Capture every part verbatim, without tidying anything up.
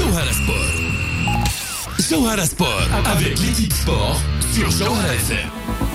جوهرة سبور. جوهرة سبور avec l'équipe sport sur جوهرة اف ام.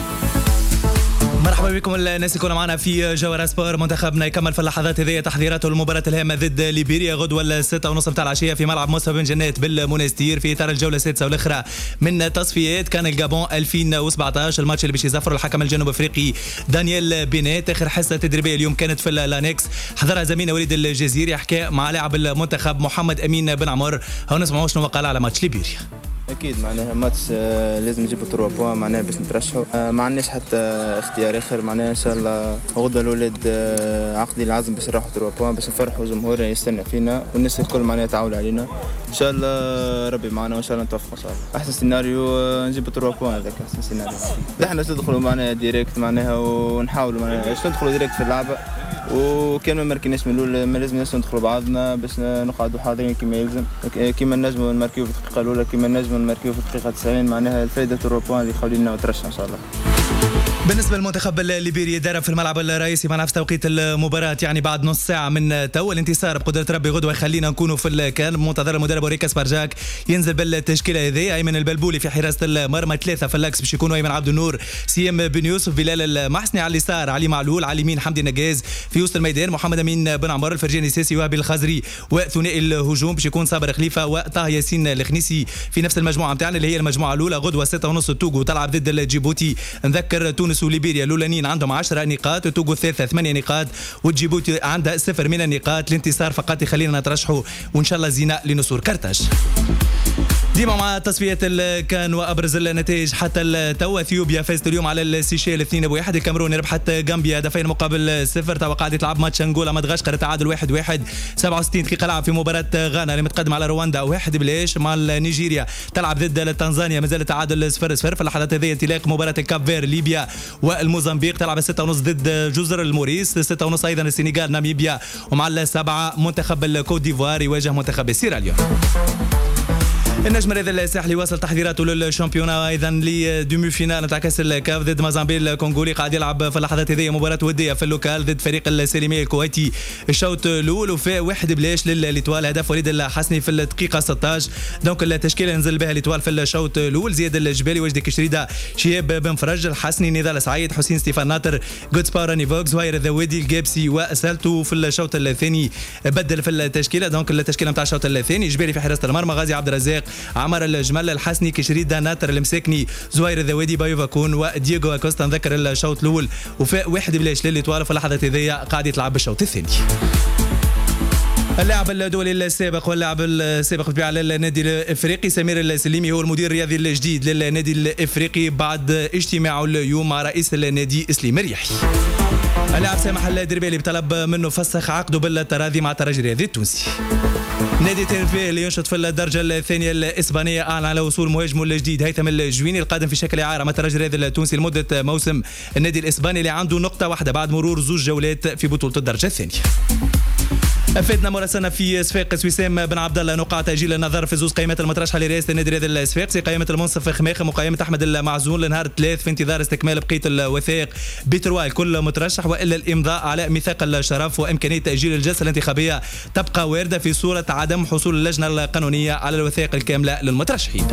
مرحبا بكم الناس يكونوا معنا في جوهرة سبور. منتخبنا يكمل في اللحظات هذه تحضيراته للمباراة الهامة ضد ليبيريا غدوة الستة ونصف تاع العشية في ملعب مصطفى بن جنات بالمنستير في إطار الجولة السادسة والأخرى من تصفيات كان الجابون ألفين وسبعطاش. الماتش اللي باش يزفر الحكم الجنوب افريقي دانيال بينات. اخر حصة تدريبية اليوم كانت في لانكس حضرها زميلنا وليد الجزيري حكى مع لاعب المنتخب محمد امين بن عمر. هاو نسمعوا شنو قال على ماتش ليبيريا. اكيد معناها ماتش آه لازم نجيبوا ثلاثة بوان معناها باش نترشحوا. آه ما عندناش حتى اختيار اخر معناها ان شاء الله غدا الاولاد آه عقدي العزم باش نروحوا ثلاثة بوان باش نفرحوا جمهورنا يستنى فينا والناس الكل معناها تعاون علينا ان شاء الله. ربي معنا وان شاء الله نتوفقوا ان شاء الله. احسن سيناريو آه نجيبوا ثلاثة بوان هذاك احسن سيناريو. احنا ندخلوا معناها ديريكت معناها ونحاولوا معناها باش ندخلوا ديريكت في اللعبه وكان ما مركناش من الاول ما لازم ندخلوا بعضنا باش نقعدوا حاضرين كما يلزم كما نجموا نماركيو في الدقيقه الاولى كما نجموا نماركيو في الدقيقه تسعين معناها الفائده الروبوان اللي يخلي لنا نترشح ان شاء الله. بالنسبة للمنتخب الليبيري درب في الملعب الرئيسي مع نفس توقيت المباراة يعني بعد نص ساعة من تو. الانتصار بقدرة ربي غدوة يخلينا نكونوا في الكان بمنتظر المدرب وريكا سبارجاك ينزل بالتشكيلة هذه. أيمن البلبولي في حراسة المرمى، ثلاثة في اللاكس باش يكونوا أيمن عبد النور، سيام بن يوسف، بلال المحسني على اليسار، علي معلول، على اليمين حمدي نجاز، في وسط الميدان محمد أمين بن عمر، الفرجاني الساسي، وهبي الخزري، وثنائي الهجوم باش يكون صابر خليفة وطه ياسين الخنيسي في نفس المجموعة نتاعنا اللي هي المجموعة الأولى. غدوة ستة ونص توغو تلعب ضد جيبوتي. نذكر تونس وليبيريا الأولانيين عندهم عشرة نقاط، توغو الثالثة ثمانية نقاط، وجيبوتي عندها صفر من النقاط. الانتصار فقط يخلينا نترشحوا وإن شاء الله زينة لنصور كرتاج. ديما مع تصفيات الكان وابرز النتائج حتى التو. اثيوبيا فازت اليوم على السيشيل اثنين بواحد. الكاميرون ربحت غامبيا هدفين مقابل صفر. توا قاعد يلعب ماتش انغولا مدغشقر التعادل واحد واحد. سبعة وستين دقيقة لعب في مباراة غانا اللي متقدم على رواندا واحد بلاش. مع نيجيريا تلعب ضد تنزانيا مازال التعادل صفر صفر. في اللحظات هذه انطلاق مباراة الكاب فير ليبيا والموزمبيق تلعب ستة ونص ضد جزر الموريس. ستة ونص ايضا السنغال ناميبيا. ومع السبعة منتخب الكوت ديفوار يواجه منتخب سيراليون. النجم هذا الساحلي واصل تحضيراته للشامبيونا ايضا لدومي فينال نتاع كاس الكاف ضد مازامبي الكونغولي. قاعد يلعب في اللحظات هذه مباراه وديه في اللوكال ضد فريق السليميه الكويتي. الشوط الاول وفي واحد بلاش للإيطوال. هدف وليد الحسني في الدقيقه ستة عشر. دونك التشكيله نزل بها الإيطوال في الشوط الاول: زياد الجبالي، وجدي كشريده، شياب بن فرج، الحسني، نضال سعيد، حسين ستيفان ناطر، جود سباوراني فوكس، زهير الذوادي، الجابسي وسالتو. في الشوط الثاني بدل في التشكيله. دونك التشكيله نتاع الشوط الثاني: جبالي في حراسه المرمى، غازي عبد الرزاق، عمر الجمل، الحسني، كشريده، ناطر المساكني، زهير الذوادي، بايوفا كون ودييغو اكوستا. نذكر الشوط الاول وفي واحد بلاش للإيطوال. في اللحظه هذه قاعد يلعب بالشوط الثاني. اللاعب الدولي السابق واللاعب السابق بالطبيعه للنادي الافريقي سمير السليمي هو المدير الرياضي الجديد للنادي الافريقي بعد اجتماعه اليوم مع رئيس النادي اسليم الرياحي. اللاعب سامح الدربالي بطلب منه فسخ عقده بالتراضي مع الترجي الرياضي التونسي. نادي تنفيه اللي ينشط في الدرجه الثانيه الاسبانيه اعلن على وصول مهاجمه الجديد هيثم الجويني القادم في شكل اعاره مع الترجي الرياضي التونسي لمده موسم. النادي الاسباني اللي عنده نقطه واحده بعد مرور زوج جولات في بطوله الدرجه الثانيه. افادنا مراسلنا في صفاقس وسام بن عبد الله نقع تاجيل النظر في زوج قائمات المترشحه لرئاسه النادي الرياضي الصفاقسي: قائمه المنصف خماخم وقائمه احمد المعزول لنهار ثلاث في انتظار استكمال بقيه الوثائق بتروا الكل مترشح والا الامضاء على ميثاق الشرف. وامكانيه تاجيل الجلسه الانتخابيه تبقى وارده في صوره عدم حصول اللجنه القانونيه على الوثائق الكامله للمترشحين.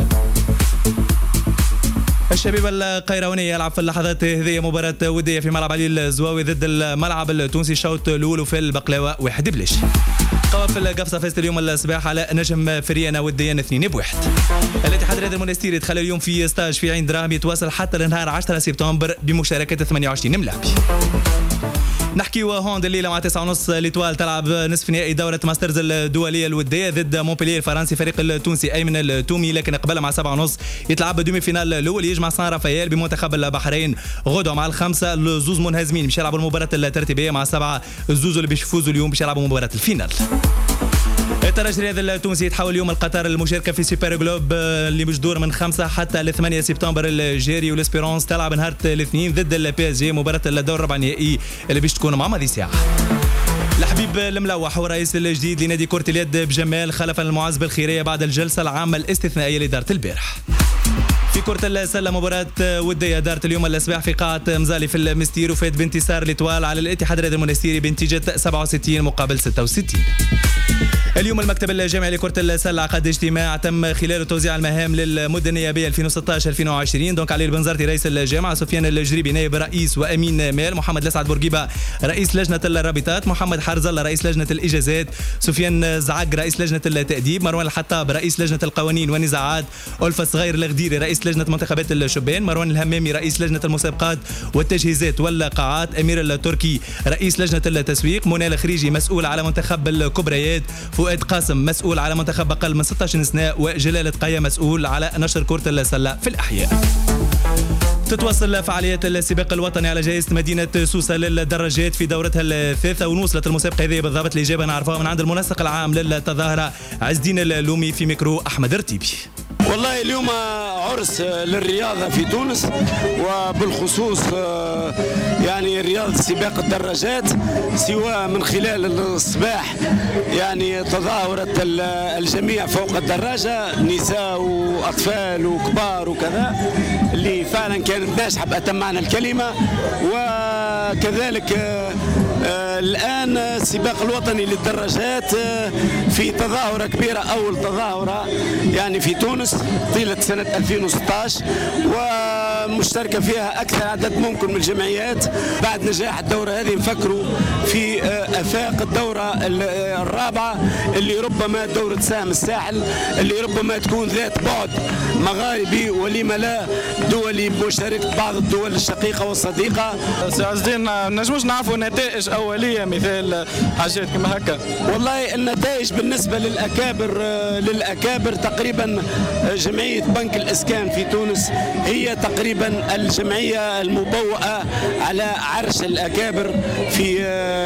الشبيبة القيروانية يلعب في اللحظات هذه مباراة ودية في ملعب علي الزواوي ضد الملعب التونسي. الشوط الأول في البقلاوة واحد بلاش. قوافل القفصة فازت اليوم الصباح على نجم فريانا وديا اثنين بواحد. الاتحاد الرياضي المونستيري دخل اليوم في ستاج في عين دراهم يتواصل حتى لنهار عشرة سبتمبر بمشاركة ثمانية وعشرين ملاعب. نحكي وهوند الليله مع تسعة ونص الإيطوال تلعب نصف نهائي دوره ماسترز الدوليه الوديه ضد مونبلييه الفرنسي. فريق التونسي ايمن التومي لكن قبل مع سبعة ونص يتلعب دومي فينال الاول يجمع سان رافائيل بمنتخب البحرين. غدوه مع الخمسه الزوز منهزمين باش يلعبوا المباراه الترتيبيه مع سبعه الزوز اللي باش يفوزوا اليوم باش يلعبوا مباراه الفينال. الترجي الرياضي التونسي يتحول اليوم القطر المشاركه في سوبر جلوب اللي مجدور من خمسة حتى ل ثمانية سبتمبر الجاري. والاسبيرونس تلعب نهار الاثنين ضد البي اس جي مباراه الدور الربع النهائي اللي باش تكون مع ماضي ساعه. الحبيب الملوح هو الرئيس الجديد لنادي كرة اليد بجمال خلفا المعز بالخيريه بعد الجلسه العامه الاستثنائيه لاداره البارح. في كرة السلة مباراة ودية دارت اليوم الصباح في قاعة مزالي في المستير وفات بانتصار الإيطوال على الاتحاد الرياضي المونستيري بنتيجة سبعة وستين مقابل ستة وستين. اليوم المكتب الجامعي لكرة السلة عقد اجتماع تم خلاله توزيع المهام للمدة النيابية ألفين وستة عشر ألفين وعشرين. دونك علي البنزرتي رئيس الجامعة، سفيان الجريبي نائب رئيس وأمين مال، محمد لسعد بورقيبة رئيس لجنة الرابطات، محمد حارز الله رئيس لجنة الإجازات، سفيان زعق رئيس لجنة التأديب، مروان الحطاب رئيس لجنة القوانين والنزاعات، ألفا صغير الغديري رئيس لجنة منتخبات الشبان، مروان الهمامي رئيس لجنة المسابقات والتجهيزات والقاعات، أمير التركي رئيس لجنة التسويق، منى الخريجي مسؤول على منتخب الكبريات، فؤاد قاسم مسؤول على منتخب أقل من ستة عشر سنة، وجلالة قاية مسؤول على نشر كرة السلة في الأحياء. تتواصل فعاليات السباق الوطني على جائزة مدينة سوسة للدراجات في دورتها الثالثة، ونوصلت المسابقة هذه بالضبط الإجابة نعرفها من عند المنسق العام للتظاهرة عز الدين اللومي في ميكرو أحمد رتيبي. والله اليوم عرس للرياضة في تونس، وبالخصوص يعني رياضة سباق الدراجات، سواء من خلال الصباح يعني تظاهرت الجميع فوق الدراجة، نساء وأطفال وكبار وكذا، اللي فعلا كانت ناجحة بأتم معنى الكلمة. وكذلك الآن السباق الوطني للدراجات في تظاهرة كبيرة، أول تظاهرة يعني في تونس طيلة سنة ألفين وستة عشر، ومشتركة فيها أكثر عدد ممكن من الجمعيات. بعد نجاح الدورة هذه نفكروا في آفاق الدورة الرابعة، اللي ربما دورة سهم الساحل، اللي ربما تكون ذات بعد مغاربي ولما لا دولي بمشاركة بعض الدول الشقيقة والصديقة. سي عز الدين، نجموش نعرفوا نتائج أولية مثال حاجات كما هكا؟ والله النتائج بالنسبة للأكابر للأكابر تقريبا جمعية بنك الإسكان في تونس هي تقريبا الجمعية المبوأة على عرش الأكابر، في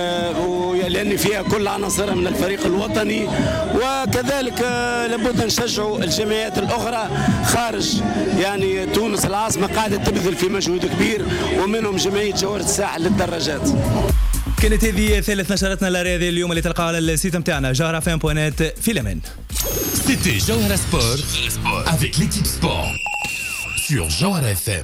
لأن فيها كل عناصرها من الفريق الوطني. وكذلك لابد نشجعوا الجمعيات الأخرى خارج يعني تونس العاصمة، قاعدة تبذل في مجهود كبير، ومنهم جمعية جوهرة الساحل للدراجات. كانت هذه ثالث نشرتنا الرياضية اليوم اللي تلقاها على السيت متاعنا جوهرة فان بوينات. في الأمان. C'était Jawhara Sport avec l'équipe sport sur Jawhara F M.